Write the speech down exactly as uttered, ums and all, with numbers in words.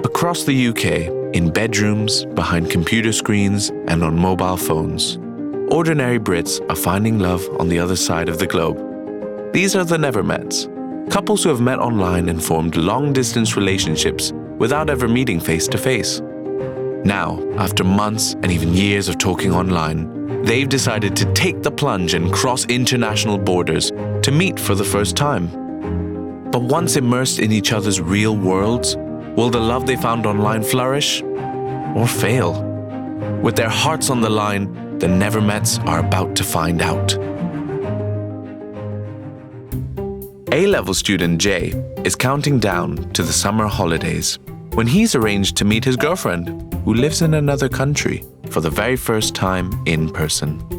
Across the U K, in bedrooms, behind computer screens, and on mobile phones, ordinary Brits are finding love on the other side of the globe. These are the Nevermets, couples who have met online and formed long-distance relationships without ever meeting face-to-face. Now, after months and even years of talking online, they've decided to take the plunge and cross international borders to meet for the first time. But once immersed in each other's real worlds, will the love they found online flourish or fail? With their hearts on the line, the Nevermets are about to find out. A-level student Jay is counting down to the summer holidays when he's arranged to meet his girlfriend, who lives in another country, for the very first time in person.